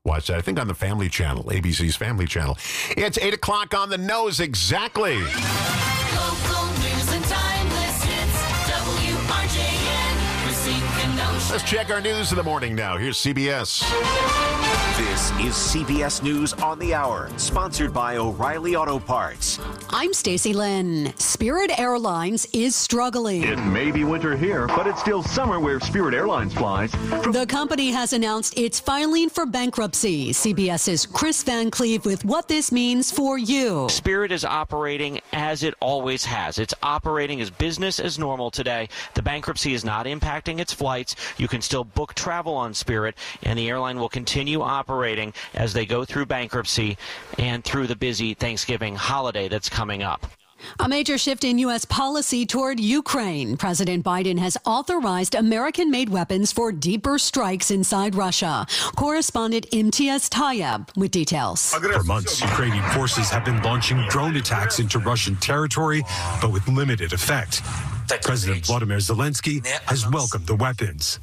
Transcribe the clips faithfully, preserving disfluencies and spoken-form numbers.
watch that. I think on the Family Channel, A B C's Family Channel. It's eight o'clock on the nose exactly. Local news and timeless hits. W R J N, Racine, Kenosha. Let's check our news of the morning now. Here's C B S. This is C B S News on the Hour, sponsored by O'Reilly Auto Parts. I'm Stacey Lynn. Spirit Airlines is struggling. It may be winter here, but it's still summer where Spirit Airlines flies. From- the company has announced it's filing for bankruptcy. CBS's Chris Van Cleve with what this means for you. Spirit is operating as it always has. It's operating as business as normal today. The bankruptcy is not impacting its flights. You can still book travel on Spirit, and the airline will continue operating as they go through bankruptcy and through the busy Thanksgiving holiday that's coming up. A major shift in U S policy toward Ukraine. President Biden has authorized American-made weapons for deeper strikes inside Russia. Correspondent Imtiaz Tayeb with details. For months, Ukrainian forces have been launching drone attacks into Russian territory, but with limited effect. President Vladimir Zelensky has welcomed the weapons.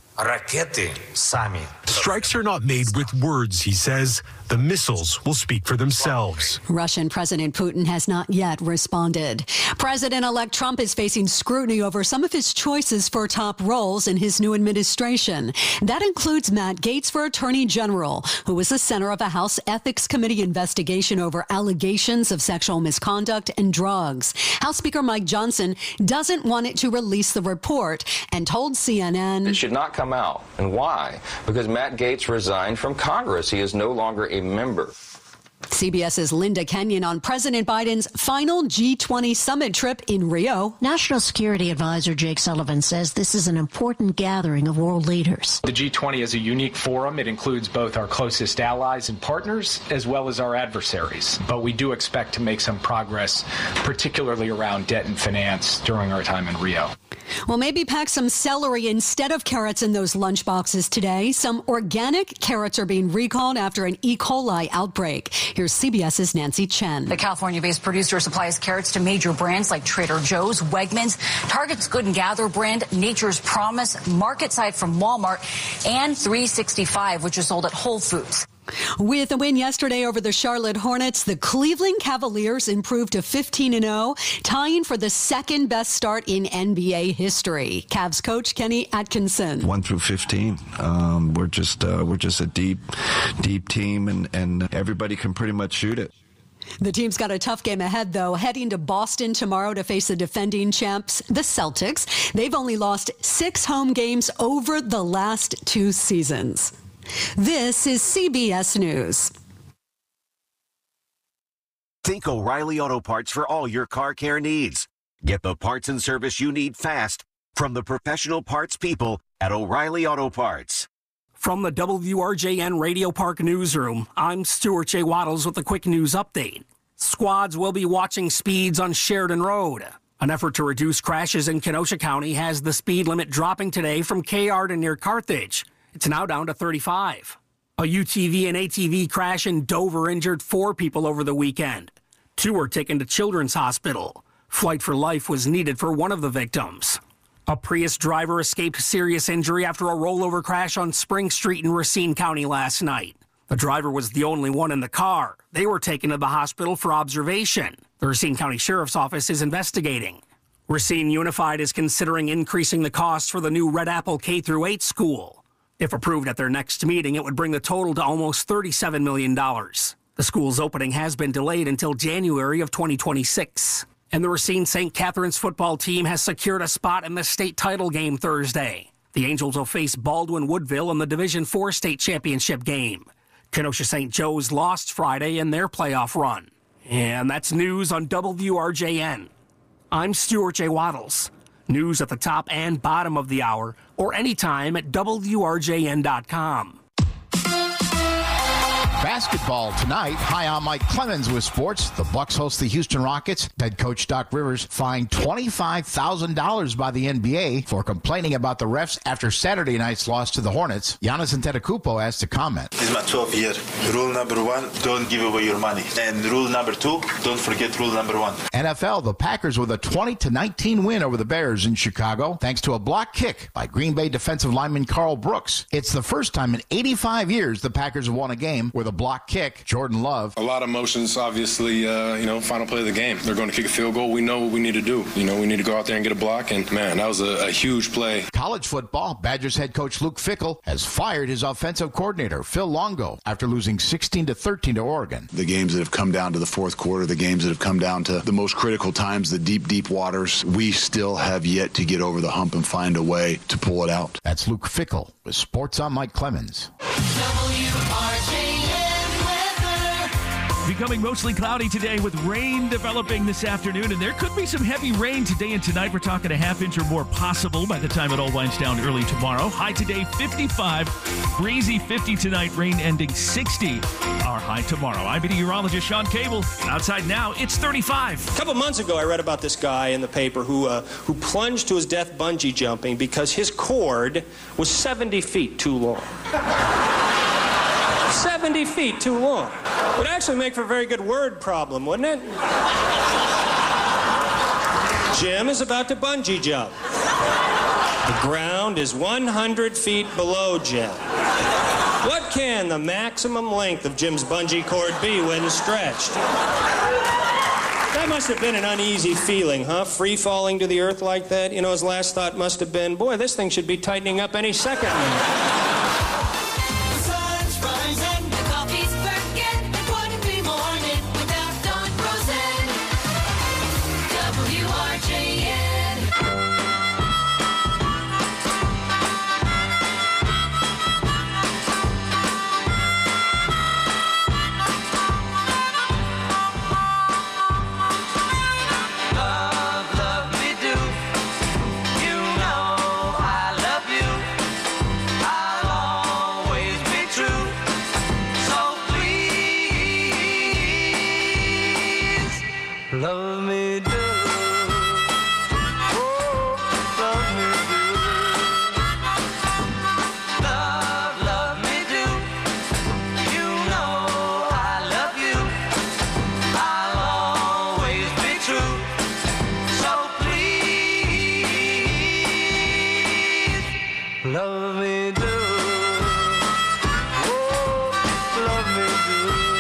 Strikes are not made with words, he says. The missiles will speak for themselves. Russian President Putin has not yet responded. President-elect Trump is facing scrutiny over some of his choices for top roles in his new administration. That includes Matt Gaetz for Attorney General, who was the center of a House Ethics Committee investigation over allegations of sexual misconduct and drugs. House Speaker Mike Johnson doesn't want it to release the report and told C N N it should not come out. And why? Because Matt Gaetz resigned from Congress. He is no longer a member. CBS's Linda Kenyon on President Biden's final G twenty summit trip in Rio. National Security Advisor Jake Sullivan says this is an important gathering of world leaders. The G twenty is a unique forum. It includes both our closest allies and partners, as well as our adversaries. But we do expect to make some progress, particularly around debt and finance during our time in Rio. Well, maybe pack some celery instead of carrots in those lunch boxes today. Some organic carrots are being recalled after an E. coli outbreak. Here's CBS's Nancy Chen. The California-based producer supplies carrots to major brands like Trader Joe's, Wegmans, Target's Good and Gather brand, Nature's Promise, Market Side from Walmart, and three sixty-five, which is sold at Whole Foods. With a win yesterday over the Charlotte Hornets, the Cleveland Cavaliers improved to fifteen and oh, tying for the second best start in N B A history. Cavs coach Kenny Atkinson. One through fifteen. Um, we're just uh, we're just a deep, deep team, and, and everybody can pretty much shoot it. The team's got a tough game ahead, though, heading to Boston tomorrow to face the defending champs, the Celtics. They've only lost six home games over the last two seasons. This is C B S News. Think O'Reilly Auto Parts for all your car care needs. Get the parts and service you need fast from the professional parts people at O'Reilly Auto Parts. From the W R J N Radio Park Newsroom, I'm Stuart J. Waddles with a quick news update. Squads will be watching speeds on Sheridan Road. An effort to reduce crashes in Kenosha County has the speed limit dropping today from K R to near Carthage. It's now down to thirty-five. A U T V and A T V crash in Dover injured four people over the weekend. Two were taken to Children's Hospital. Flight for life was needed for one of the victims. A Prius driver escaped serious injury after a rollover crash on Spring Street in Racine County last night. The driver was the only one in the car. They were taken to the hospital for observation. The Racine County Sheriff's Office is investigating. Racine Unified is considering increasing the cost for the new Red Apple K through eight school. If approved at their next meeting, it would bring the total to almost thirty-seven million dollars. The school's opening has been delayed until January of twenty twenty-six. And the Racine Saint Catherine's football team has secured a spot in the state title game Thursday. The Angels will face Baldwin Woodville in the Division four state championship game. Kenosha Saint Joe's lost Friday in their playoff run. And that's news on W R J N. I'm Stuart J. Waddles. News at the top and bottom of the hour, or anytime at W R J N dot com. Fast Basketball tonight. Hi, I'm Mike Clemens with sports. The Bucks host the Houston Rockets. Head coach Doc Rivers fined twenty-five thousand dollars by the N B A for complaining about the refs after Saturday night's loss to the Hornets. Giannis Antetokounmpo has to comment. It's my twelfth year. Rule number one, don't give away your money. And rule number two, don't forget rule number one. N F L, the Packers with a twenty to nineteen win over the Bears in Chicago, thanks to a block kick by Green Bay defensive lineman Carl Brooks. It's the first time in eighty-five years the Packers have won a game with a block kick. Jordan Love. A lot of emotions, obviously, uh, you know, final play of the game. They're going to kick a field goal. We know what we need to do. You know, we need to go out there and get a block, and, man, that was a, a huge play. College football, Badgers head coach Luke Fickell has fired his offensive coordinator, Phil Longo, after losing sixteen to thirteen to Oregon. The games that have come down to the fourth quarter, the games that have come down to the most critical times, the deep, deep waters, we still have yet to get over the hump and find a way to pull it out. That's Luke Fickell with Sports on Mike Clemens. W R J N weather. Becoming mostly cloudy today with rain developing this afternoon, and there could be some heavy rain today and tonight. We're talking a half inch or more possible by the time it all winds down early tomorrow. High today fifty-five, breezy fifty tonight, rain ending sixty. Our high tomorrow. I'm meteorologist Sean Cable. Outside now, it's thirty-five. A couple months ago, I read about this guy in the paper who uh, who plunged to his death bungee jumping because his cord was seventy feet too long. seventy feet too long. Would actually make for a very good word problem, wouldn't it? Jim is about to bungee jump. The ground is one hundred feet below Jim. What can the maximum length of Jim's bungee cord be when stretched? That must have been an uneasy feeling, huh? Free falling to the earth like that? You know, his last thought must have been, boy, this thing should be tightening up any second. Love me do. Oh, love me do. Love, love me do. You know I love you. I'll always be true. So please, love me do. Oh, love me do.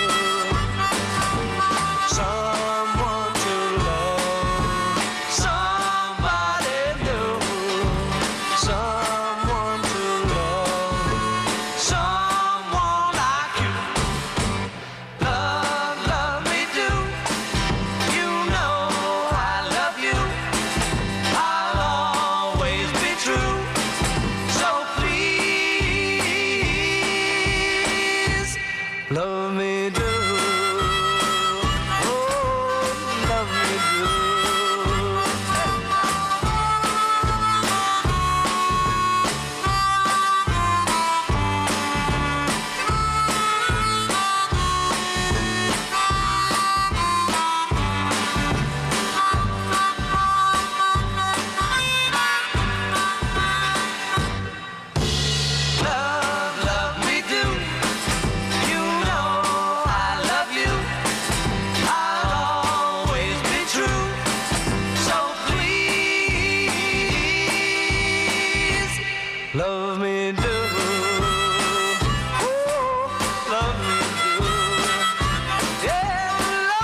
Someone to love, somebody new. Someone to love, someone like you. Love, love me do. You know I love you. I'll always be true. So please, love me do. Love, love me do. You know I love you. I'll always be true. So please, love me do. Oh, love me do. Yeah,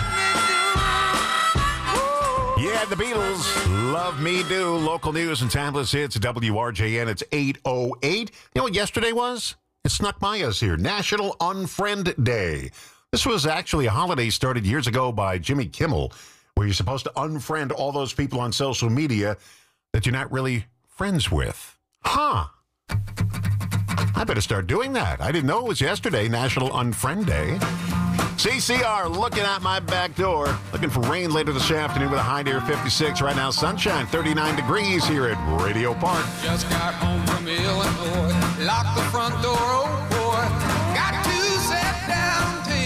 love me do. Yeah, the Beatles, Love Me Do. Local news and timeless hits, W R J N. It's eight oh eight. You know what yesterday was? It snuck by us here. National Unfriend Day. This was actually a holiday started years ago by Jimmy Kimmel, where you're supposed to unfriend all those people on social media that you're not really friends with. Huh. I better start doing that. I didn't know it was yesterday, National Unfriend Day. C C R looking out my back door. Looking for rain later this afternoon with a high near fifty-six. Right now, sunshine, thirty-nine degrees here at Radio Park. Just got home from Illinois. Locked the front door, oh boy. Got to sit down to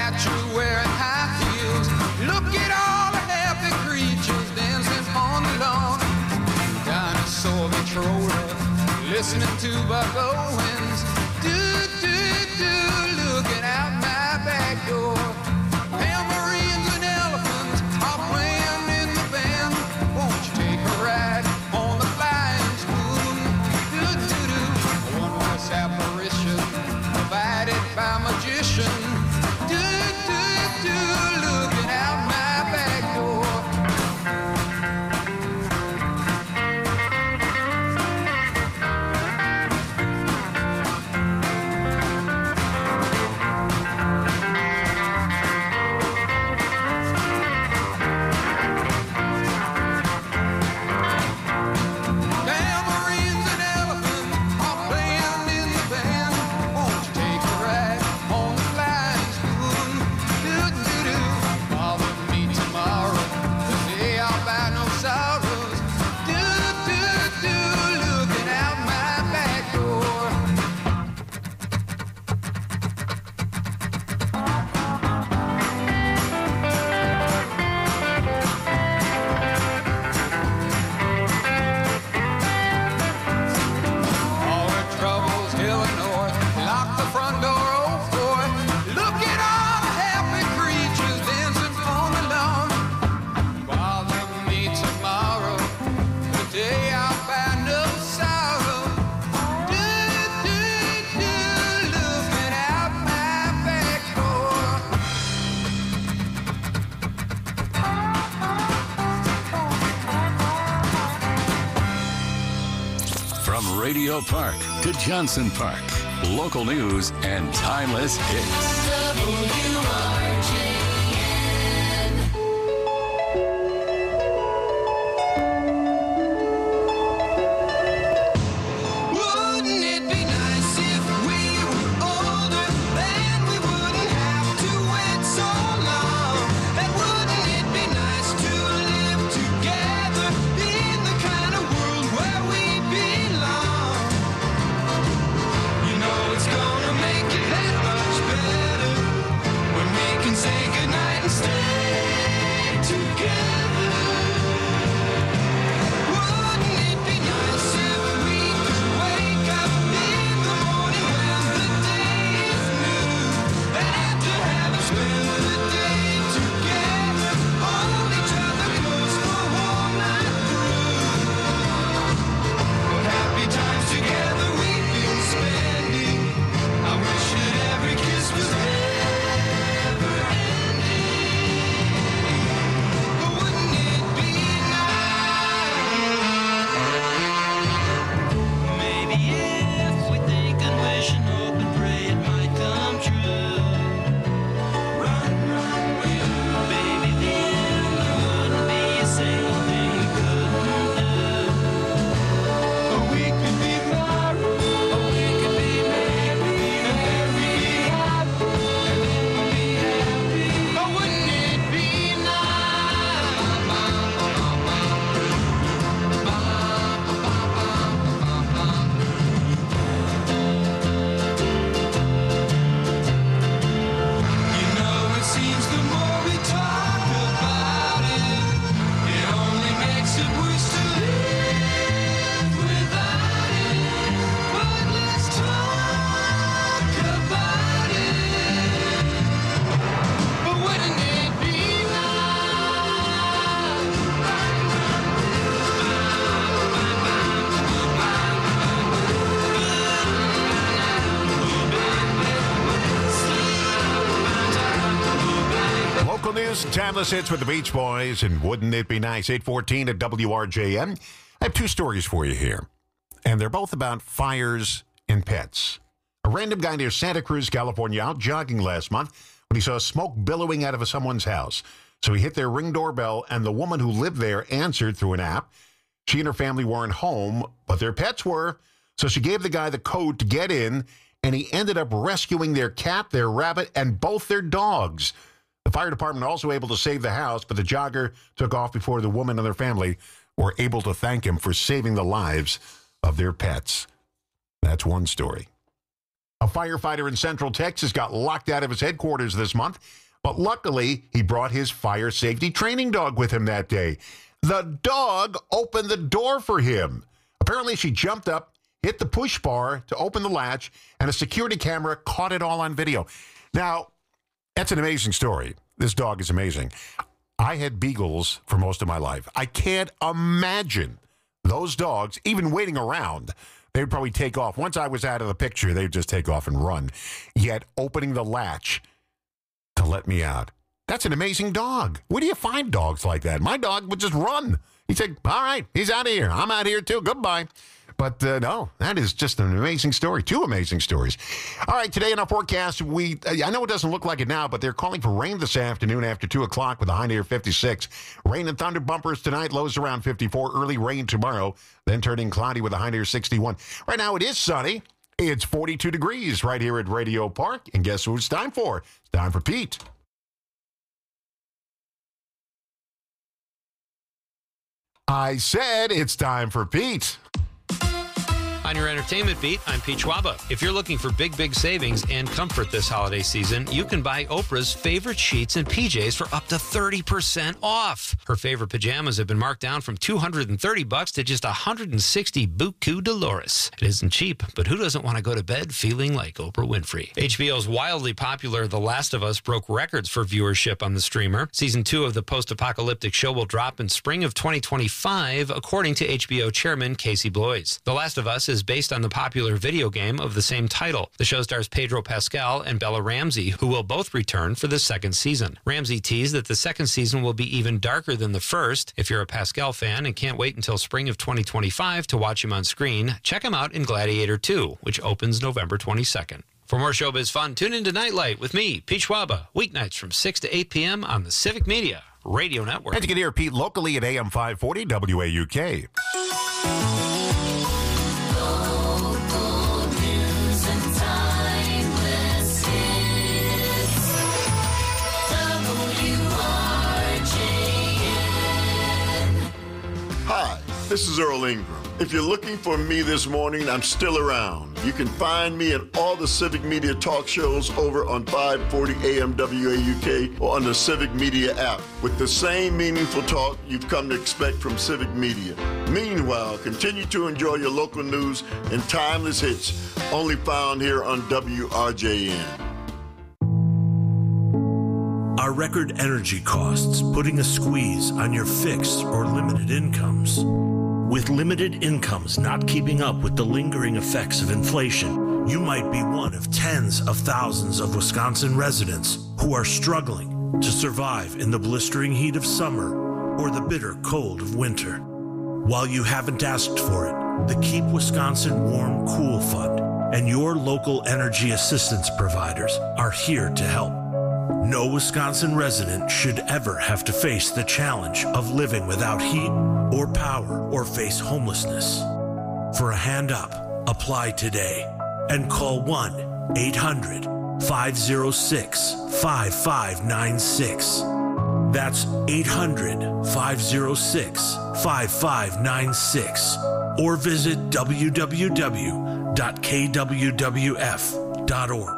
statue wearing high heels. Look at all the happy creatures dancing on the lawn. Dinosaur Victrola, listening to Buck Owens. Do, do, do, looking out my back door. Tambourines and elephants are playing in the band. Won't you take a ride on the flying spoon? Do, do, do, a one-horse apparition provided by magician. Do, do, do, looking out my back door. Tambourines and elephants are playing in the band. Won't you take a ride on the flying spoon? Do, do, do, bother me tomorrow, the day I'll buy no sorrows. Do, do, do, looking out my back door. All the troubles, Illinois, lock the front door, oh boy. Look at all the happy creatures dancing on the lawn. Bother me tomorrow, the day I'll find no sorrow. Do, do, do, looking out my back door. From Radio Park to Johnson Park, local news and timeless hits. Wouldn't it be nice if we were older, then we wouldn't have to wait so long? And wouldn't it be nice to live together in the kind of world where we belong? You know it's gonna make it that much better when we can say goodnight and stay together. Wouldn't it be nice if we could wake up in the morning when the day is new, and after having spent the day together, hold each other close for one night through? What happy times together we've been spending. I wish that every kiss was never ending. But wouldn't it be maybe if we think and wish and hope and pray it might come true? Run, run, will, baby, then there wouldn't be a single thing we couldn't do. Or we could be married, or we could be married, and then we'd be happy, and then we'd be happy. Or wouldn't it be You know, it seems the more we talk about it, it only makes it worse to live without it. But let's talk about it. But wouldn't it be Local news and timeless hits with the Beach Boys, and wouldn't it be nice? eight fourteen at W R J N. I have two stories for you here, and they're both about fires and pets. A random guy near Santa Cruz, California, out jogging last month when he saw smoke billowing out of someone's house. So he hit their Ring doorbell, and the woman who lived there answered through an app. She and her family weren't home, but their pets were. So she gave the guy the code to get in, and he ended up rescuing their cat, their rabbit, and both their dogs. The fire department also able to save the house, but the jogger took off before the woman and their family were able to thank him for saving the lives of their pets. That's one story. A firefighter in Central Texas got locked out of his headquarters this month, but luckily he brought his fire safety training dog with him that day. The dog opened the door for him. Apparently she jumped up, hit the push bar to open the latch, and a security camera caught it all on video. Now, that's an amazing story. This dog is amazing. I had beagles for most of my life. I can't imagine those dogs even waiting around. They would probably take off. Once I was out of the picture, they would just take off and run. Yet opening the latch to let me out. That's an amazing dog. Where do you find dogs like that? My dog would just run. He'd say, all right, he's out of here. I'm out here too. Goodbye. But uh, no, that is just an amazing story. Two amazing stories. All right, today in our forecast, we I know it doesn't look like it now, but they're calling for rain this afternoon after two o'clock with a high near fifty-six. Rain and thunder bumpers tonight, lows around fifty-four. Early rain tomorrow, then turning cloudy with a high near sixty-one. Right now it is sunny. It's forty-two degrees right here at Radio Park. And guess who it's time for? It's time for Pete. I said it's time for Pete. On your entertainment beat, I'm Pete Schwaba. If you're looking for big, big savings and comfort this holiday season, you can buy Oprah's favorite sheets and P Js for up to thirty percent off. Her favorite pajamas have been marked down from two hundred thirty bucks to just one hundred sixty buku Dolores. It isn't cheap, but who doesn't want to go to bed feeling like Oprah Winfrey? H B O's wildly popular The Last of Us broke records for viewership on the streamer. Season two of the post-apocalyptic show will drop in spring of twenty twenty-five, according to H B O chairman Casey Bloys. The Last of Us is based on the popular video game of the same title. The show stars Pedro Pascal and Bella Ramsey, who will both return for the second season. Ramsey teased that the second season will be even darker than the first. If you're a Pascal fan and can't wait until spring of twenty twenty-five to watch him on screen, check him out in Gladiator two, which opens November twenty-second. For more showbiz fun, tune into Nightlight with me, Pete Schwaba, weeknights from six to eight p.m. on the Civic Media Radio Network. And you can hear Pete locally at A M five forty W A U K. Hi, this is Earl Ingram. If you're looking for me this morning, I'm still around. You can find me in all the Civic Media talk shows over on five forty A M W A U K or on the Civic Media app with the same meaningful talk you've come to expect from Civic Media. Meanwhile, continue to enjoy your local news and timeless hits only found here on W R J N. Are record energy costs putting a squeeze on your fixed or limited incomes? With limited incomes not keeping up with the lingering effects of inflation, you might be one of tens of thousands of Wisconsin residents who are struggling to survive in the blistering heat of summer or the bitter cold of winter. While you haven't asked for it, the Keep Wisconsin Warm Cool Fund and your local energy assistance providers are here to help. No Wisconsin resident should ever have to face the challenge of living without heat or power or face homelessness. For a hand up, apply today and call one eight hundred five oh six five five nine six. That's eight hundred five oh six five five nine six or visit w w w dot k w w f dot org.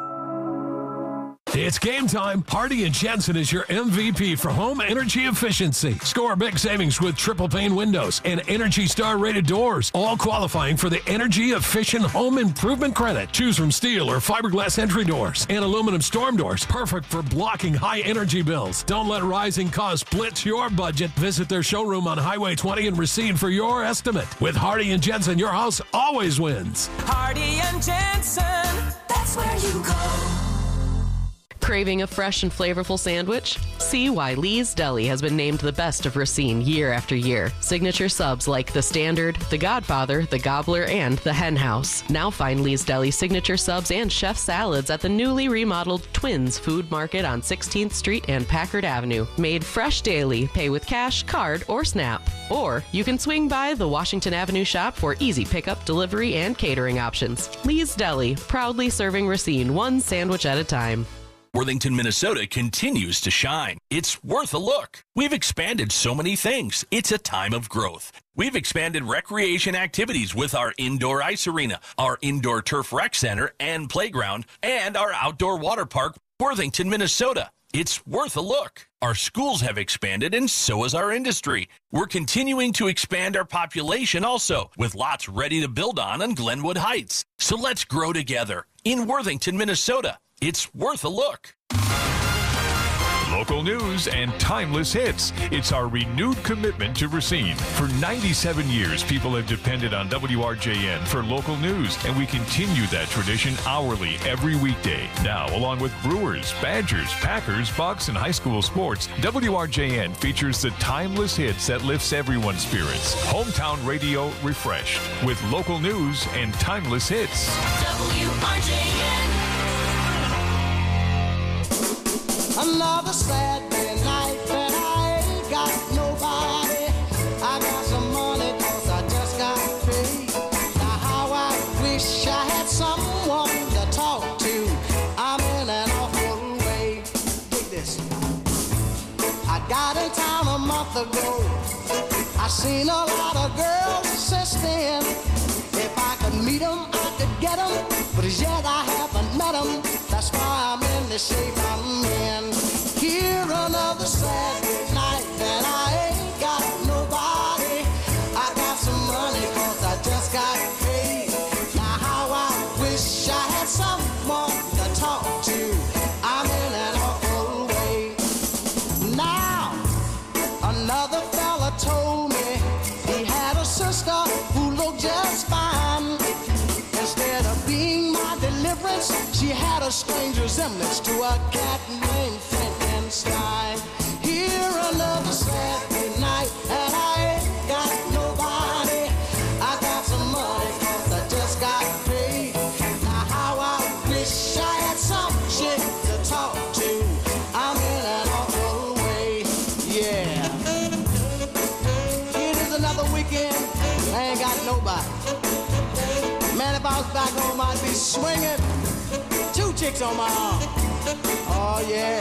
It's game time. Hardy and Jensen is your M V P for home energy efficiency. Score big savings with triple pane windows and Energy Star rated doors, all qualifying for the Energy Efficient Home Improvement Credit. Choose from steel or fiberglass entry doors and aluminum storm doors, perfect for blocking high energy bills. Don't let rising costs blitz your budget. Visit their showroom on Highway twenty and receive for your estimate. With Hardy and Jensen, your house always wins. Hardy and Jensen, that's where you go. Craving a fresh and flavorful sandwich? See why Lee's Deli has been named the best of Racine year after year. Signature subs like the Standard, the Godfather, the Gobbler, and the Hen House. Now find Lee's Deli signature subs and chef salads at the newly remodeled Twins Food Market on sixteenth Street and Packard Avenue. Made fresh daily. Pay with cash, card, or SNAP. Or you can swing by the Washington Avenue shop for easy pickup, delivery, and catering options. Lee's Deli, proudly serving Racine one sandwich at a time. Worthington, Minnesota continues to shine. It's worth a look. We've expanded so many things. It's a time of growth. We've expanded recreation activities with our indoor ice arena, our indoor turf rec center and playground, and our outdoor water park, Worthington, Minnesota. It's worth a look. Our schools have expanded, and so has our industry. We're continuing to expand our population also, with lots ready to build on in Glenwood Heights. So let's grow together in Worthington, Minnesota. It's worth a look. Local news and timeless hits. It's our renewed commitment to Racine. For ninety-seven years, people have depended on W R J N for local news, and we continue that tradition hourly every weekday. Now, along with Brewers, Badgers, Packers, Bucks, and high school sports, W R J N features the timeless hits that lifts everyone's spirits. Hometown radio refreshed with local news and timeless hits. W R J N. Another Saturday night that I ain't got nobody. I got some money cause I just got paid. Now how I wish I had someone to talk to. I'm in an awful way. Dig this. I got in town a month ago. I seen a lot of girls since then. If I could meet them, I could get them. But as yet I haven't met them. That's why I'm in the shape I'm in. Here another Saturday night and I ain't got nobody. I got some money cause I just got paid. Now how I wish I had someone to talk to. I'm in an awful way. Now another fella told me he had a sister who looked just fine. Instead of being my deliverance, she had a strange resemblance to a cat named Frankenstein. Here another Saturday night, and I ain't got nobody. I got some money cause I just got paid. Now how I wish I had some chick to talk to. I'm in an awful way, yeah. It is another weekend, I ain't got nobody. Man, if I was back home, I'd be swinging. Two chicks on my arm. Oh, yeah.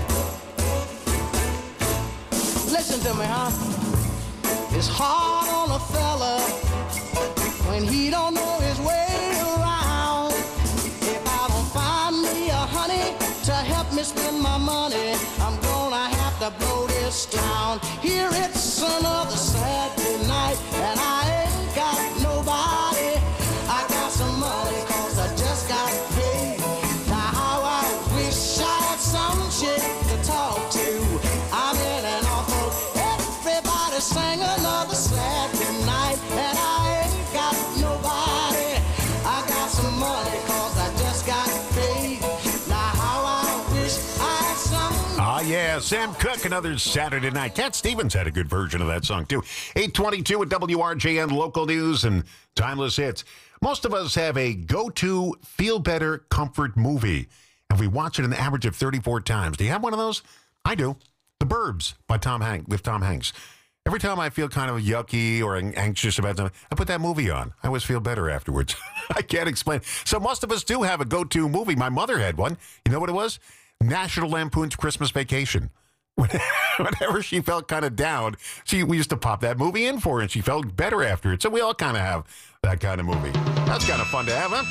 Listen to me, huh? It's hard on a fella when he don't know his way around. If I don't find me a honey to help me spend my money, I'm gonna have to blow this town. Here it's another Saturday night, and I ain't got nobody. I got some money cause I just got paid. Now how I wish I had some chick to talk to. I'm in an awful. Everybody sang another Saturday night, and I ain't got nobody. I got some money cause I just got paid. Now how I wish I had some. Ah, yeah, Sam Cooke, another Saturday night. Cat Stevens had a good version of that song, too. eight twenty-two at W R J N Local News and Timeless Hits. Most of us have a go-to feel-better comfort movie, and we watch it an average of thirty-four times. Do you have one of those? I do. The Burbs by Tom Hanks, with Tom Hanks. Every time I feel kind of yucky or anxious about something, I put that movie on. I always feel better afterwards. I can't explain. So most of us do have a go-to movie. My mother had one. You know what it was? National Lampoon's Christmas Vacation. Whenever she felt kind of down, she we used to pop that movie in for her, and she felt better after it. So we all kind of have that kind of movie. That's kind of fun to have, huh?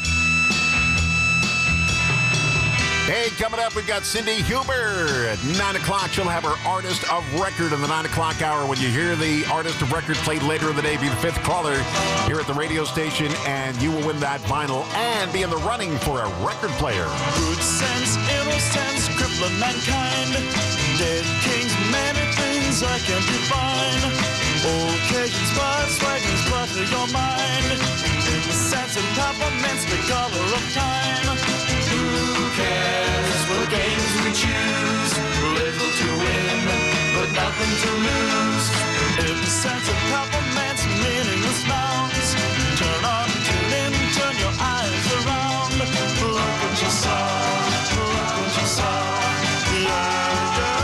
Hey, coming up, we've got Cindy Huber. At nine o'clock, she'll have her Artist of Record in the nine o'clock hour. When you hear the Artist of Record played later in the day, be the fifth caller here at the radio station, and you will win that vinyl and be in the running for a record player. Good sense, innocence, crippling mankind. Dead kings, many things I can define. Occasions, buzz, wagons, butter your mind. Innocence and compliments, the color of time. Who cares what games we choose? Little to win, but nothing to lose. Innocence and compliments, meaningless nouns. Turn on, tune in, turn your eyes around. Look what you saw, look what you saw. Yeah, yeah.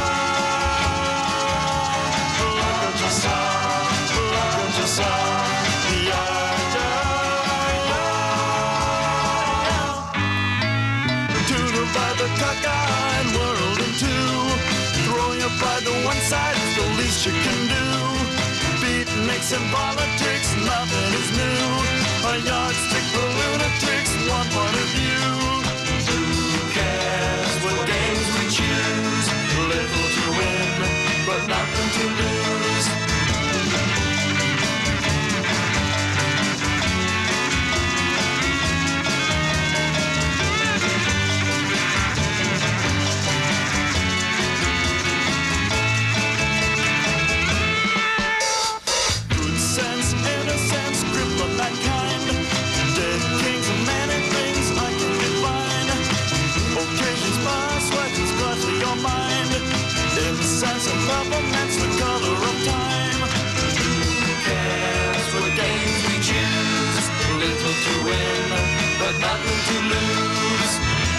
Look what you saw, look what you saw. Yeah, yeah, yeah. Tutored by the cockeyed least you can do. Beat Nixon politics, nothing is new. A yardstick for lunatics, one point of view. Who cares what games we choose? Little to win, but nothing to lose. Good sense, innocence, grip of that kind. Dead kings and many things I can define. Occasions pass, sweatings gladly your mind. Incense and peppermint's the color of time. Who cares what games we choose? Little to win, but nothing to lose.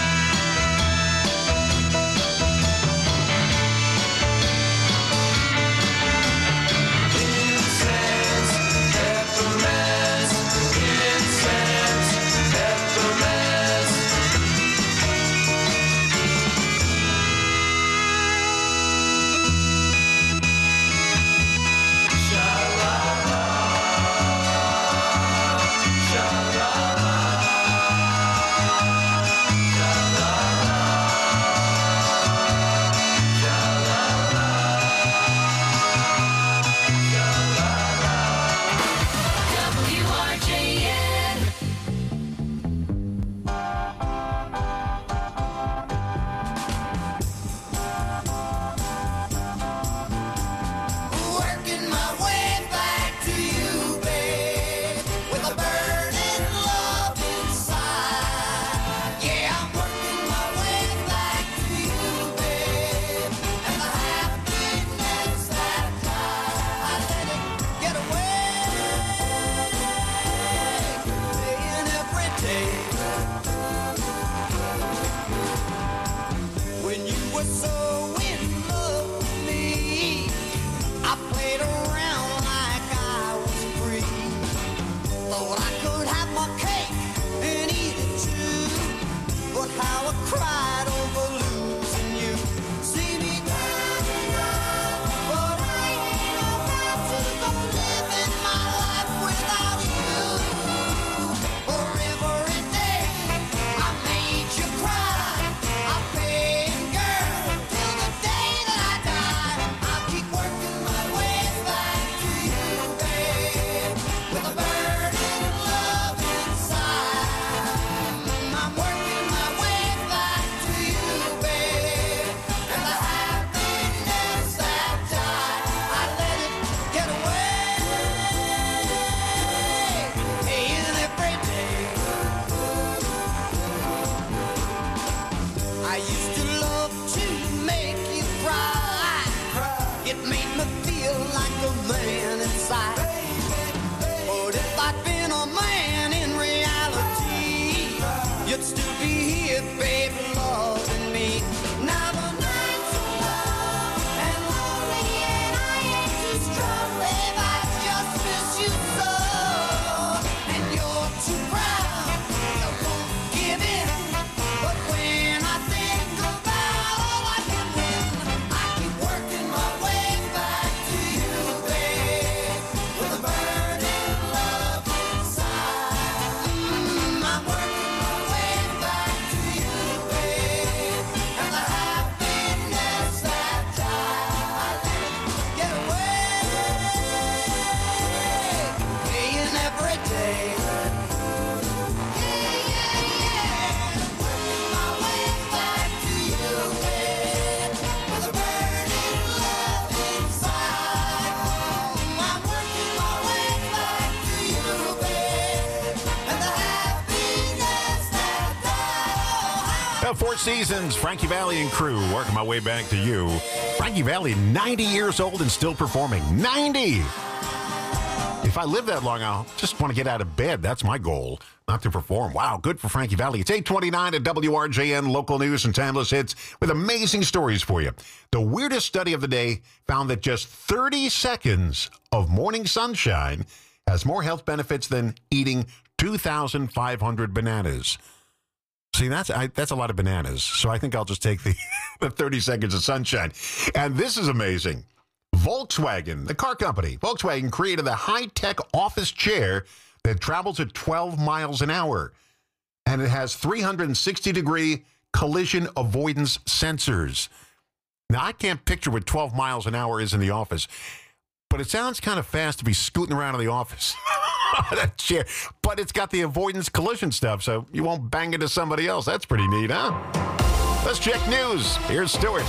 Incense, peppermints, incense, peppermints. W R J N. Working my way back to you, babe, with a burning love inside. Yeah, I'm working my way back to you, babe, and the happiness that I let it get away. Playing every day. When you were so in love with me, I played around like I was free. Thought I could have my cake and eat it too. But how I cried over losing you. See me turning around, but I ain't about to go living my life without you. For every day I made you cry, I paid girl till the day that I die. I'll keep working my way back to you, babe, with a burning love inside. I'm working my way back to you, babe, and the happiness that died, I let it get away. Paying every day. I used to love to make you cry. It made me feel like a man inside. But if I'd been a man in reality, you'd still be here, baby, loving me. Now the nights are long and lonely, and I ain't too strong, babe. I just miss you so. And you're too proud, you won't give in. But when I think about all I can win, I keep working my way back to you, babe, with a burning love inside. Mm, I'm working my way back to you, babe, and the happiness that died, I let it get away. Paying every day. Yeah, yeah, yeah. Working my way back to you, babe, with a burning love inside. I'm working my way back to you, babe, and the happiness that died. Uh, Four Seasons, Frankie Valli and crew, working my way back to you. Frankie Valli, ninety years old and still performing. ninety! If I live that long, I'll just want to get out of bed. That's my goal, not to perform. Wow, good for Frankie Valli. It's eight twenty-nine at W R J N, local news and timeless hits with amazing stories for you. The weirdest study of the day found that just thirty seconds of morning sunshine has more health benefits than eating two thousand five hundred bananas. See, that's I, that's a lot of bananas. So I think I'll just take the, the thirty seconds of sunshine. And this is amazing. Volkswagen, the car company, Volkswagen created a high-tech office chair that travels at twelve miles an hour. And it has three hundred sixty degree collision avoidance sensors. Now, I can't picture what twelve miles an hour is in the office, but it sounds kind of fast to be scooting around in the office. That chair. But it's got the avoidance collision stuff, so you won't bang into somebody else. That's pretty neat, huh? Let's check news. Here's Stuart.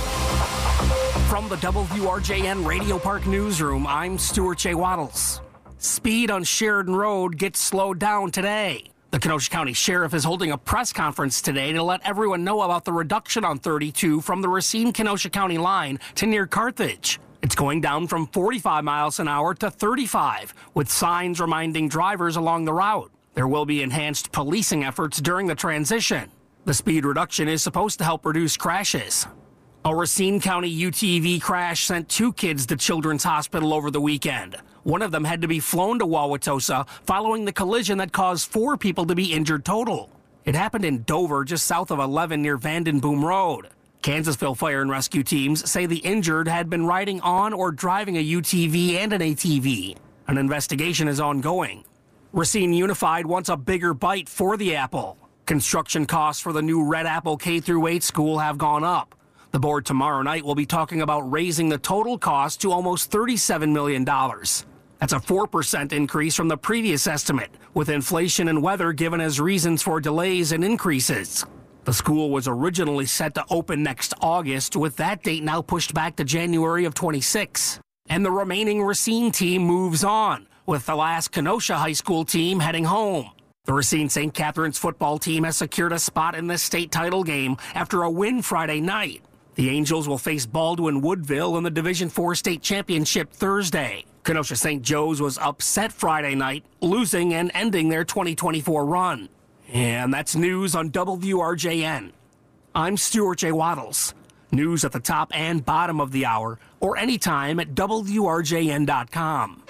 From the W R J N Radio Park Newsroom, I'm Stuart J. Waddles. Speed on Sheridan Road gets slowed down today. The Kenosha County Sheriff is holding a press conference today to let everyone know about the reduction on thirty-two from the Racine-Kenosha County line to near Carthage. It's going down from forty-five miles an hour to thirty-five, with signs reminding drivers along the route. There will be enhanced policing efforts during the transition. The speed reduction is supposed to help reduce crashes. A Racine County U T V crash sent two kids to Children's Hospital over the weekend. One of them had to be flown to Wauwatosa following the collision that caused four people to be injured total. It happened in Dover, just south of eleven near Vandenboom Road. Kansasville Fire and Rescue teams say the injured had been riding on or driving a U T V and an A T V. An investigation is ongoing. Racine Unified wants a bigger bite for the apple. Construction costs for the new Red Apple K through eight school have gone up. The board tomorrow night will be talking about raising the total cost to almost thirty-seven million dollars. That's a four percent increase from the previous estimate, with inflation and weather given as reasons for delays and increases. The school was originally set to open next August, with that date now pushed back to January of twenty-six. And the remaining Racine team moves on, with the last Kenosha High School team heading home. The Racine Saint Catherine's football team has secured a spot in the state title game after a win Friday night. The Angels will face Baldwin Woodville in the Division four state championship Thursday. Kenosha Saint Joe's was upset Friday night, losing and ending their twenty twenty-four run. And that's news on W R J N. I'm Stuart J. Waddles. News at the top and bottom of the hour, or anytime at W R J N dot com.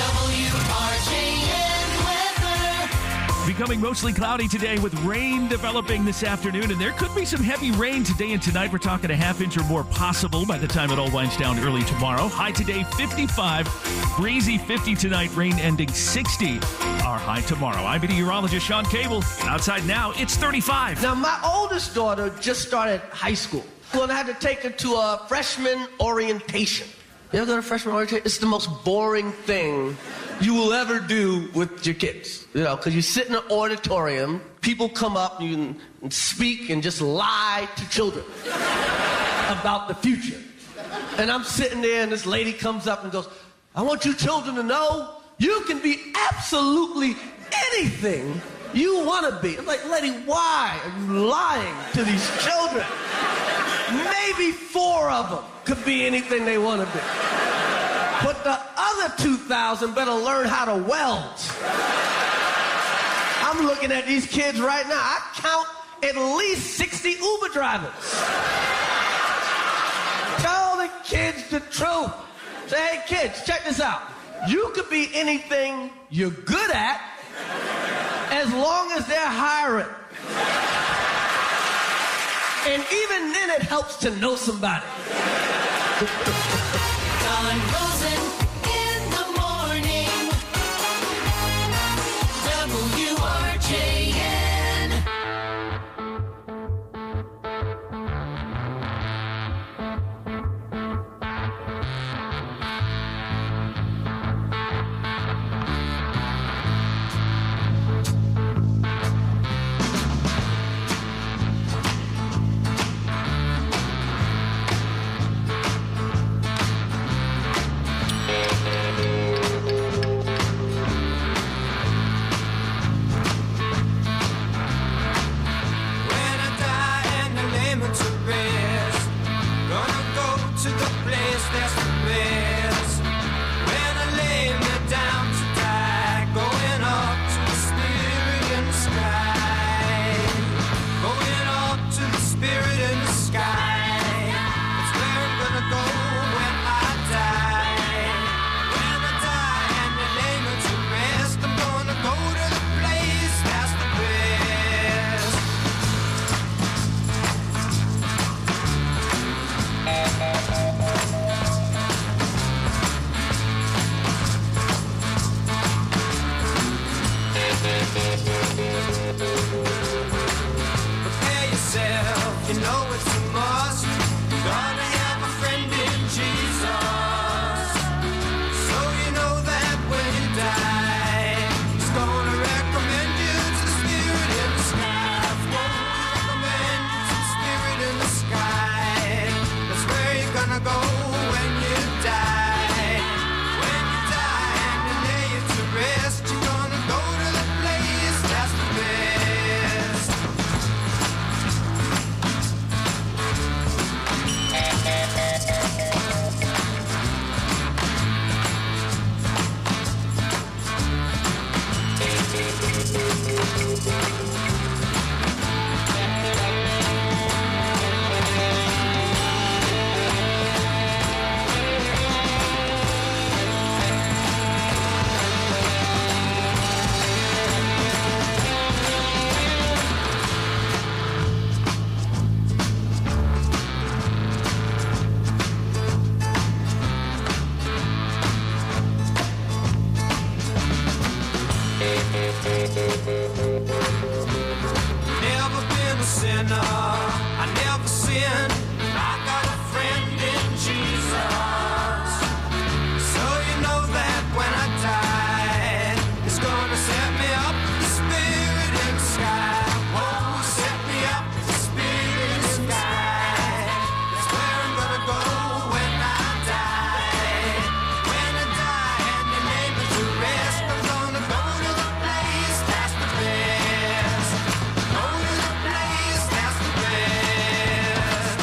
W R J N weather. Becoming mostly cloudy today with rain developing this afternoon, and there could be some heavy rain today and tonight. We're talking a half inch or more possible by the time it all winds down early tomorrow. High today fifty-five, breezy fifty tonight, rain ending sixty. Our high tomorrow. I'm meteorologist Sean Cable, and outside now it's thirty-five. Now, my oldest daughter just started high school. Well, I had to take her to a freshman orientation. You ever go to freshman orientation? It's the most boring thing you will ever do with your kids. You know, because you sit in an auditorium, people come up and you can and speak and just lie to children about the future. And I'm sitting there and this lady comes up and goes, I want you children to know you can be absolutely anything you want to be. I'm like, lady, why are you lying to these children? Maybe four of them could be anything they want to be. But the other two thousand better learn how to weld. I'm looking at these kids right now. I count at least sixty Uber drivers. Tell the kids the truth. Say, hey, kids, check this out. You could be anything you're good at as long as they're hiring. And even then, it helps to know somebody. Don Rosen in the morning. W R J N. When I die and I lay me to rest, gonna go to the place that's the best. When I lay me down to die, going up to the spirit in the sky, going up to the spirit in the sky. That's where I'm gonna go when I die. When I die and I lay me to rest, I'm gonna go to the place that's the best. Never been a sinner, I never sinned. I got a friend in Jesus. So you know that when I die, it's gonna set me up, the spirit in the sky. Oh, set me up, the spirit in the sky. That's where I'm gonna go when I die. When I die and the name is to rest, I'm gonna go to the place that's the best. Go to the place that's the best.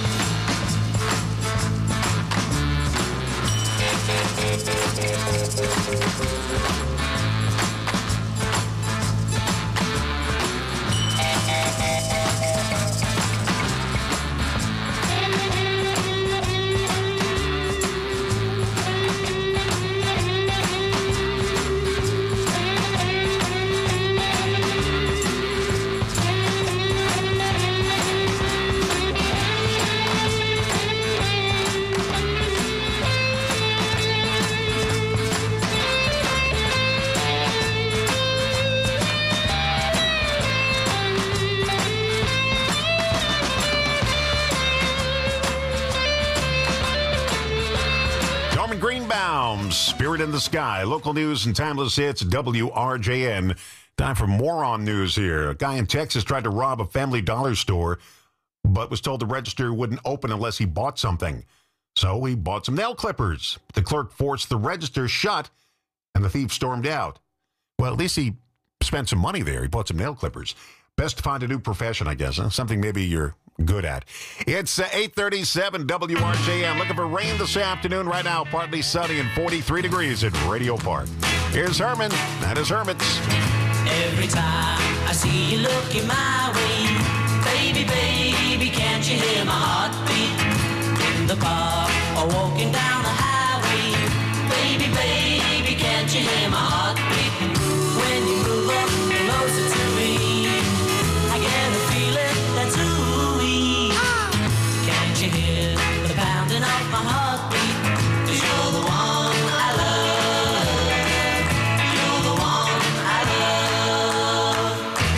Norman Greenbaum, Spirit in the Sky. Local news and timeless hits, W R J N. Time for more on news here. A guy in Texas tried to rob a Family Dollar store, but was told the register wouldn't open unless he bought something. So he bought some nail clippers. The clerk forced the register shut, and the thief stormed out. Well, at least he spent some money there. He bought some nail clippers. Best to find a new profession, I guess. Huh? Something maybe you're good at. It's uh, eight thirty-seven W R J M. Looking for rain this afternoon. Right now, partly sunny and forty-three degrees at Radio Park. Here's Herman. That is Hermits. Every time I see you looking my way, baby, baby, can't you hear my heartbeat? In the park or walking down the highway, baby, baby, can't you hear my heartbeat? When you move up closer to me, I get a feeling that's ooey. Can't you hear the pounding of my heartbeat? 'Cause you're the one I love. You're the one I love.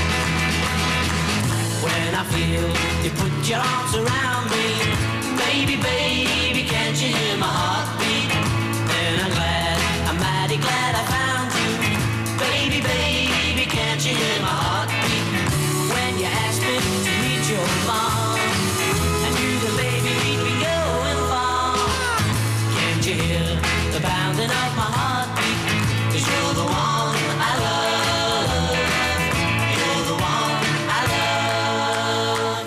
When I feel you put your arms around me, baby, baby, can't you hear my heartbeat? Then I'm glad, I'm mighty glad I found you. Baby, baby, can't you hear my heartbeat? When you asked me to meet your mom, I knew the baby we'd be going far. Can't you hear the pounding of my heartbeat? 'Cause you're the one I love. You're the one I love.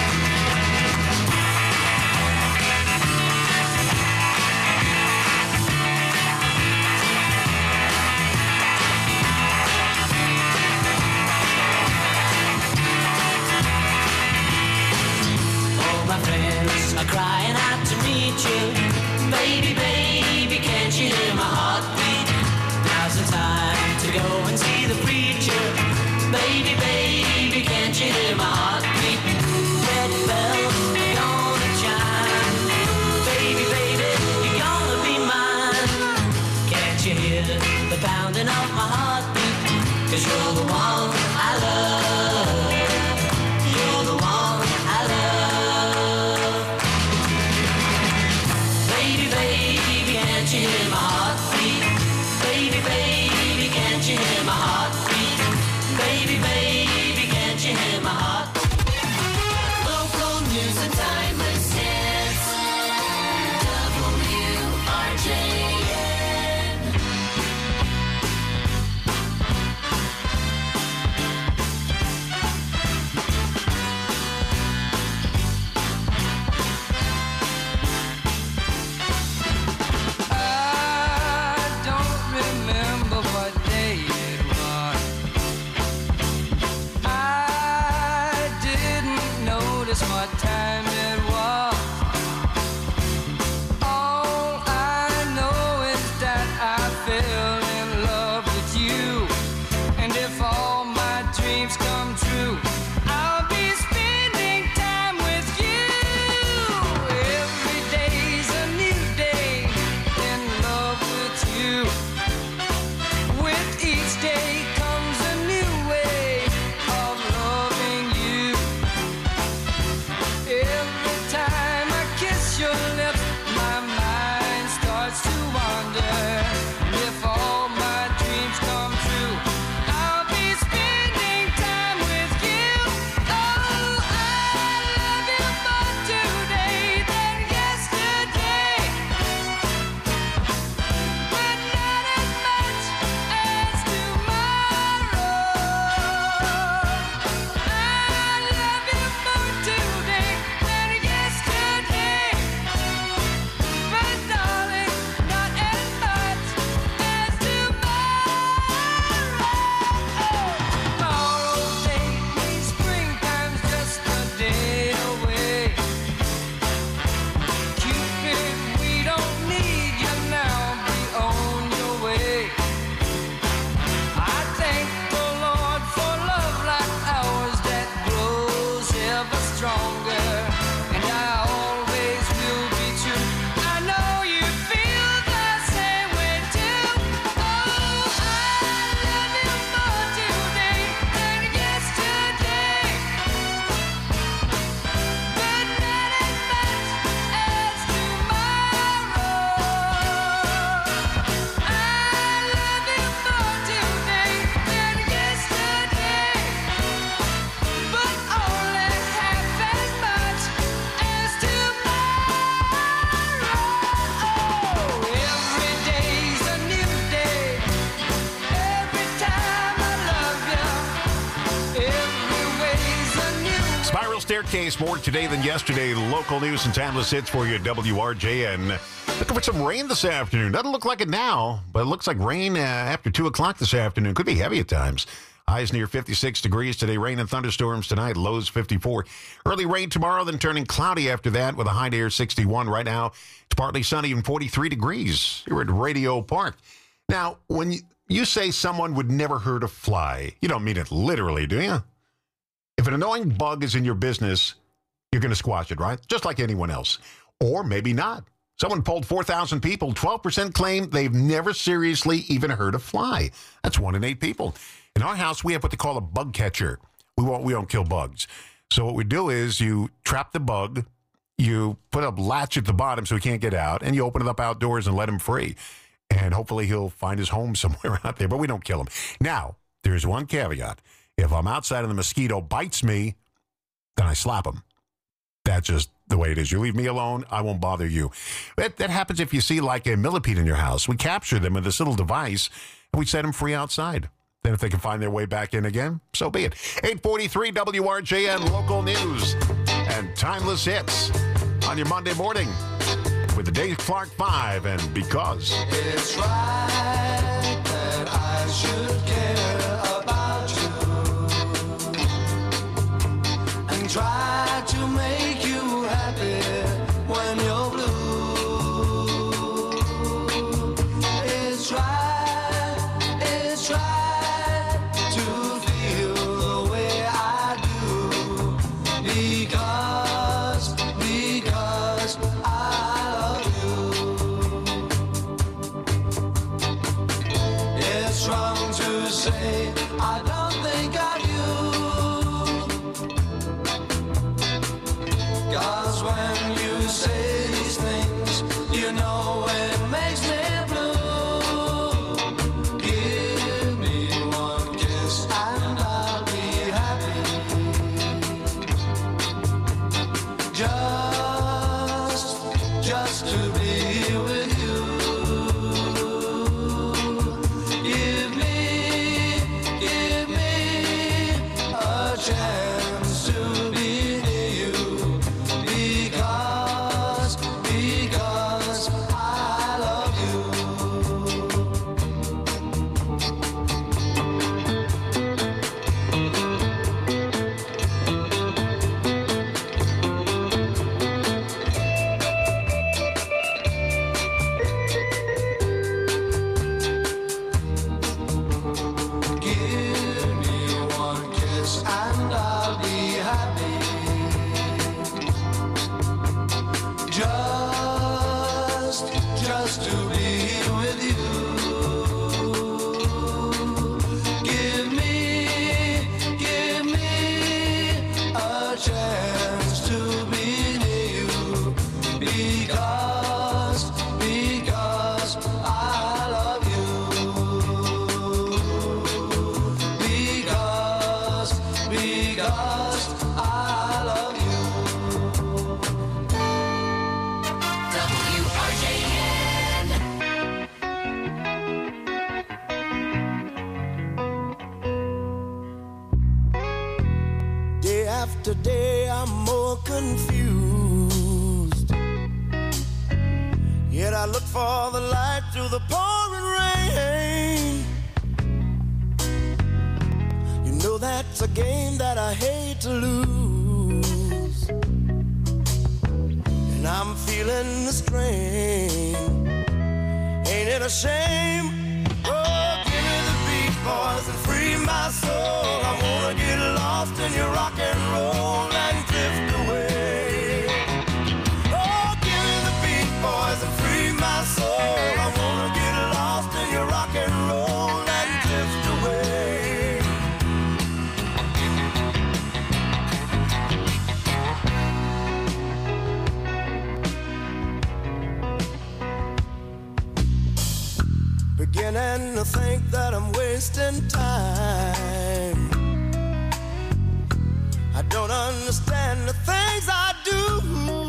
All my friends are crying out to meet you. Baby, baby, can't you hear my heartbeat? Now's the time to go and see the preacher. Baby, baby, can't you hear my heartbeat? Red bells are gonna chime. Baby, baby, you're gonna be mine. Can't you hear the pounding of my heartbeat? 'Cause you're the one I love. You're the one I love. Baby, baby, can't you hear my heartbeat? Baby, baby, can't you hear my heartbeat? Baby, baby, can't you hear my heart? Local news and timeless hits. W R J N. I case, more today than yesterday. Local news and timeless hits for you at W R J N. Looking for some rain this afternoon. Doesn't look like it now, but it looks like rain uh, after two o'clock this afternoon. Could be heavy at times. Highs near fifty-six degrees today. Rain and thunderstorms tonight. Lows fifty-four. Early rain tomorrow, then turning cloudy after that with a high near sixty-one. Right now, it's partly sunny and forty-three degrees. You're at Radio Park. Now, when you, you say someone would never hurt a fly, you don't mean it literally, do you? If an annoying bug is in your business, you're going to squash it, right? Just like anyone else. Or maybe not. Someone polled four thousand people. twelve percent claim they've never seriously even hurt a fly. That's one in eight people. In our house, we have what they call a bug catcher. We won't, we don't kill bugs. So what we do is you trap the bug, you put a latch at the bottom so he can't get out, and you open it up outdoors and let him free. And hopefully he'll find his home somewhere out there, but we don't kill him. Now, there's one caveat. If I'm outside and the mosquito bites me, then I slap him. That's just the way it is. You leave me alone, I won't bother you. That, that happens if you see like a millipede in your house. We capture them with this little device, and we set them free outside. Then if they can find their way back in again, so be it. eight forty-three W R J N local news and timeless hits on your Monday morning with the Dave Clark Five and Because. It's right that I should care about you and try to make you happy when you're blue. It's right, it's right. Because, because I love you. It's wrong to say I don't think of you. 'Cause when you say these things, you know it makes me blue. Give me one kiss and I'll be happy. Just, just to be with you. Give me, give me a chance to be near you. Because, because I love you. Give me one kiss and I'll be happy. Just, just to be with you. Give me, give me a chance to be near you. Because, because I love you. Because, because I love you. W R J N. Day after day, I'm more confused. Yet I look for the light through the pouring rain. You know that's a game that I hate to lose. And I'm feeling the strain. Ain't it a shame? Oh, give me the beat, boys, and free my soul. I wanna get lost in your rock and roll and drift away. Oh, give me the beat, boys, and free my soul. I wanna get lost in your rock and roll and drift away. Beginning to think that I'm wasting time. I don't understand the things I do.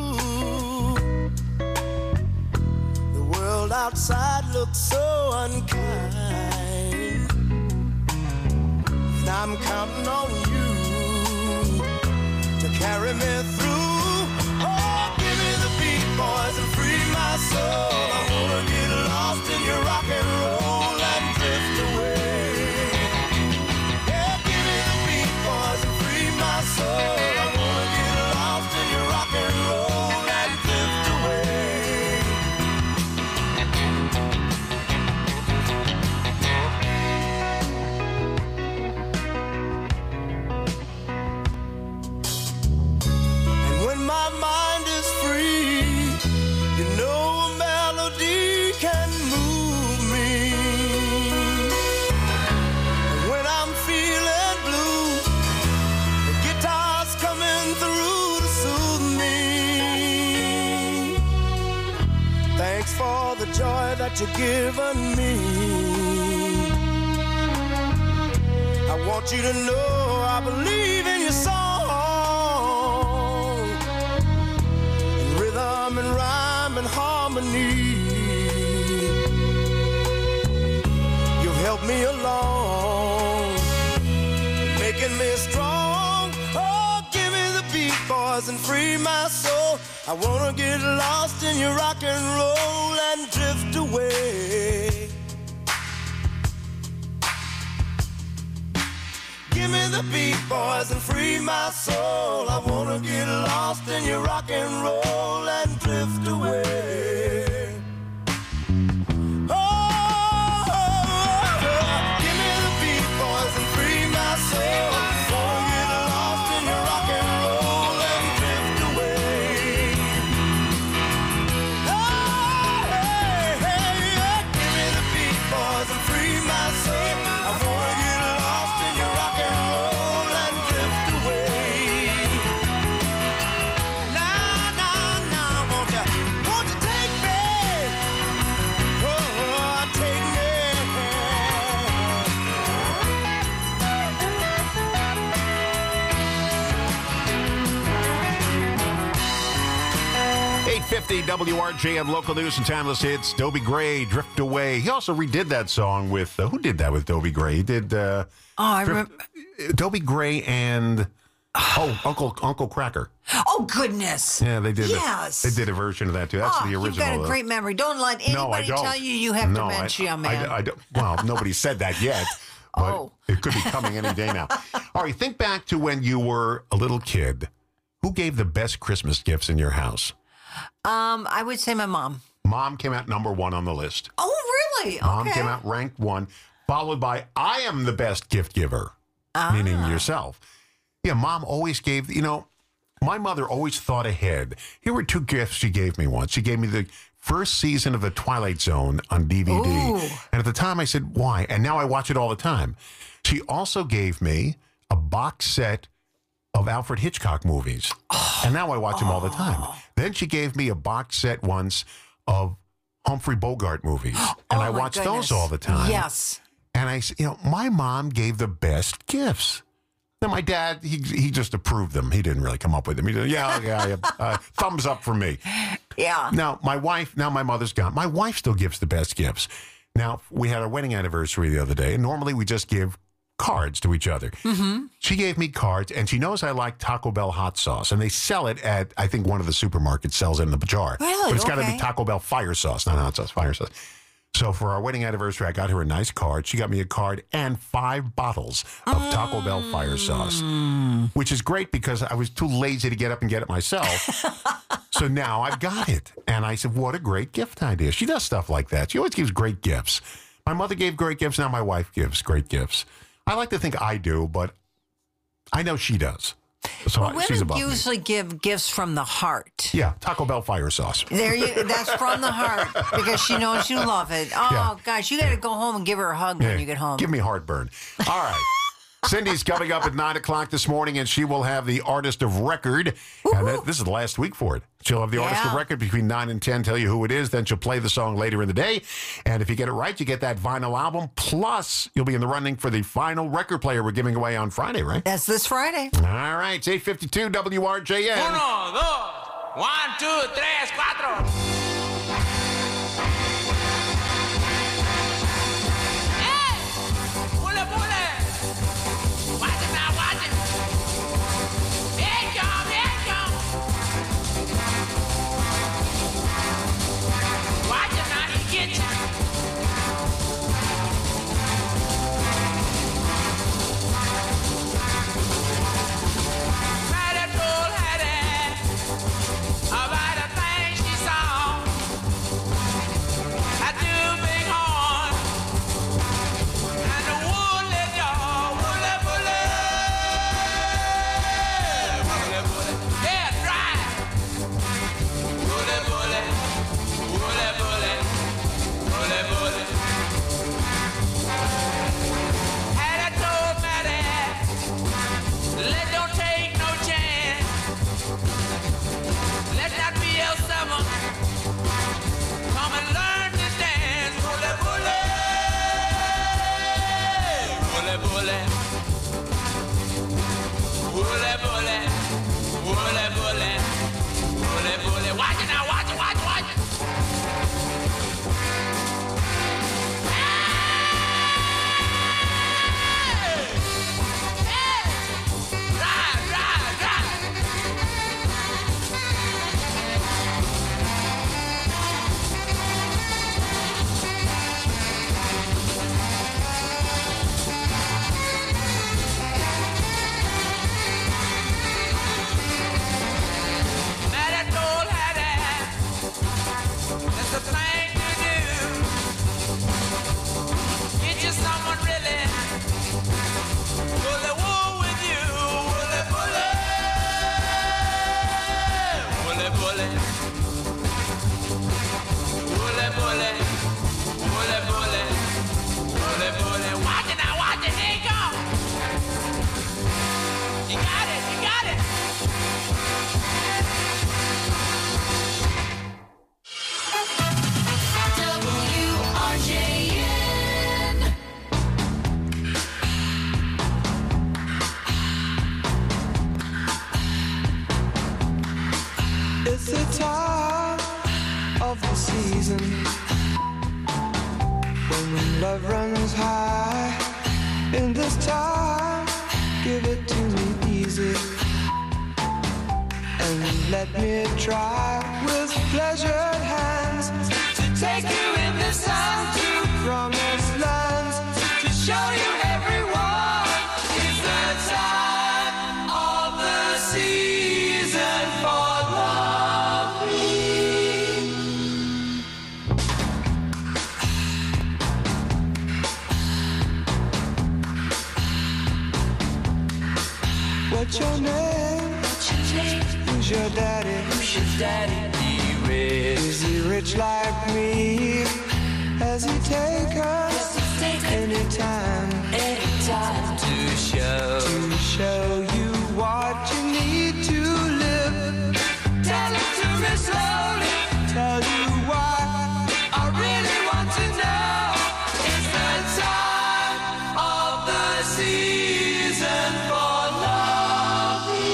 The world outside looks so unkind. And I'm counting on you to carry me through. Oh, give me the beat, boys, and free my soul. I wanna get lost in your rock and roll and drift away. Yeah, give me the beat, boys, and free my soul. I wanna get lost in your rock and roll and drift away. And when my mind is free, you know a melody can move me. And when I'm feeling blue, the guitar's coming through to soothe me. Thanks for the joy that you've given me. I want you to know I believe in your song, in rhythm and rhyme and harmony. You've helped me along, making me strong. Oh, give me the beat, boys, and free my soul. I wanna get lost in your rock and roll and drift away. Give me the beat, boys, and free my soul. I wanna get lost in your rock and roll and drift away. Oh, give me the beat, boys, and free my soul. Wanna get lost in your rock and roll and drift away. Oh, hey, hey, yeah. Give me the beat, boys, and free my soul. I wanna get lost in your rock and roll and drift away. Nah, nah, nah, won't you, won't you take me? Oh, take me. eight fifty W R J M Local News and Timeless Hits. Dobie Gray, Drift Away. He also redid that song with, uh, who did that with Dobie Gray? He did, uh, Oh, I Drift- remember. Dobie Gray and, oh, Uncle Uncle Cracker. Oh, goodness. Yeah, they did. Yes. A, they did a version of that too. That's oh, the original. You've got a uh, great memory. Don't let No, I anybody don't. tell you you have No, I- dementia, I, man. I, I don't. Well, nobody said that yet, but Oh. it could be coming any day now. All right, think back to when you were a little kid. Who gave the best Christmas gifts in your house? Um, I would say my mom. Mom came out number one on the list. Oh, really? Mom Okay. came out ranked one, followed by I am the best gift giver, meaning Ah. yourself. Yeah, Mom always gave, you know, my mother always thought ahead. Here were two gifts she gave me once. She gave me the first season of The Twilight Zone on D V D. Ooh. And at the time I said, why? And now I watch it all the time. She also gave me a box set of Alfred Hitchcock movies. And now I watch them all the time. Then she gave me a box set once of Humphrey Bogart movies. And Oh, I my watch goodness. those all the time. Yes. And I, s- you know, my mom gave the best gifts. Then my dad, he he just approved them. He didn't really come up with them. He said, yeah, yeah, yeah uh, thumbs up for me. Yeah. Now, my wife, now my mother's gone. My wife still gives the best gifts. Now, we had our wedding anniversary the other day, and normally we just give cards to each other. Mm-hmm. She gave me cards, and she knows I like Taco Bell hot sauce, and they sell it at, I think one of the supermarkets sells it in the jar. Really? But it's got to Okay. be Taco Bell fire sauce, not hot sauce, fire sauce. So for our wedding anniversary, I got her a nice card. She got me a card and five bottles of Taco Bell fire sauce, which is great because I was too lazy to get up and get it myself. So now I've got it. And I said, what a great gift idea. She does stuff like that. She always gives great gifts. My mother gave great gifts. Now my wife gives great gifts. I like to think I do, but I know she does. So Well, I- she's women above me. usually give gifts from the heart. Yeah, Taco Bell fire sauce. There you. That's from the heart because she knows you love it. Oh Yeah. gosh, you got to go home and give her a hug Yeah, when you get home. Give me heartburn. All right. Cindy's coming up at nine o'clock this morning, and she will have the Artist of Record. And that, this is the last week for it. She'll have the Artist of Yeah. Record between nine and ten, tell you who it is. Then she'll play the song later in the day. And if you get it right, you get that vinyl album. Plus, you'll be in the running for the final record player we're giving away on Friday, right? That's this Friday. All right. It's eight fifty-two W R J N. Uno, dos, one, two, tres, cuatro. Pule, pule. Watch it now, watch it. Hey, y'all, season when love runs high. In this time, give it to me easy and let me try with pleasured hands to take you in this time to promised lands, to show you everyone is the time of the season for loving. What's your name? Who's your daddy? Who's your daddy? He rich. Is he rich like me? Has he taken anytime? Anytime to show to show you what you need to live. Tell it to me slowly. Tell you why I really want to know. It's the time of the season for loving.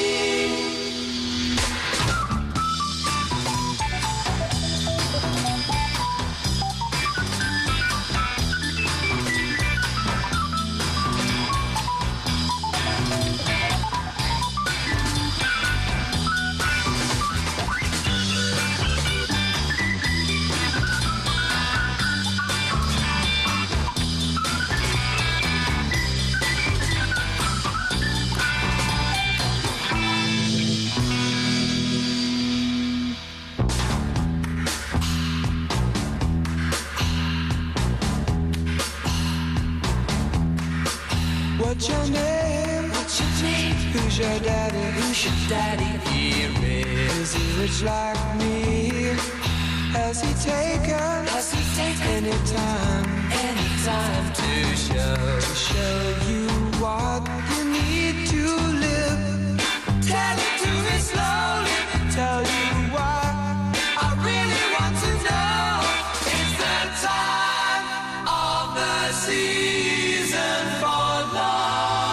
What's your name? What's your name? Who's your daddy? Who's your daddy? He rich. Is he rich like me? Has he taken? Has he taken any time? Any time to show to show you what you need to live. Tell it to me slowly. Tell you why I really want to know. It's the time of the season for love.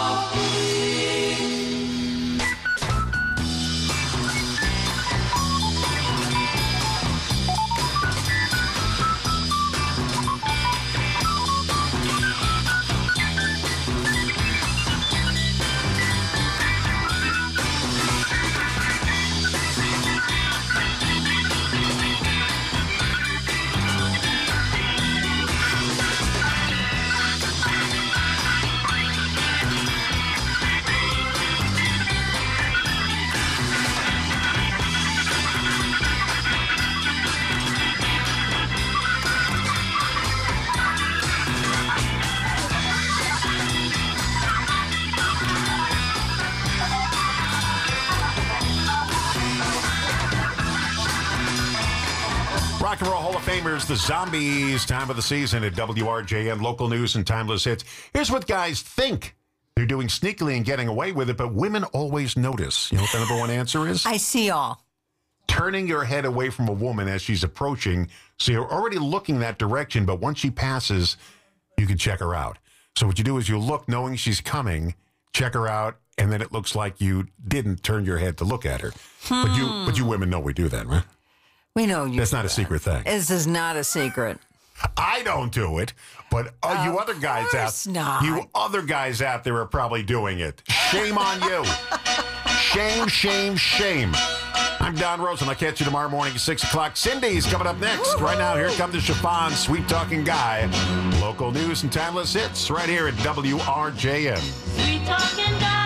Rock and Roll Hall of Famers, the Zombies, time of the season at W R J N, local news and timeless hits. Here's what guys think they're doing sneakily and getting away with it, but women always notice. You know what the number one answer is? I see all. Turning your head away from a woman as she's approaching, so you're already looking that direction, but once she passes, you can check her out. So what you do is you look knowing she's coming, check her out, and then it looks like you didn't turn your head to look at her. Hmm. But you but you women know we do that, right? We know you. That's not do a secret thing. This is not a secret. I don't do it, but uh, you other guys course out, not. you other guys out there are probably doing it. Shame on you. Shame, shame, shame. I'm Don Rosen. I'll catch you tomorrow morning at six o'clock. Cindy's coming up next. Right now, here comes the Chiffon Sweet Talking Guy. Local news and timeless hits right here at W R J N. Sweet talking guy.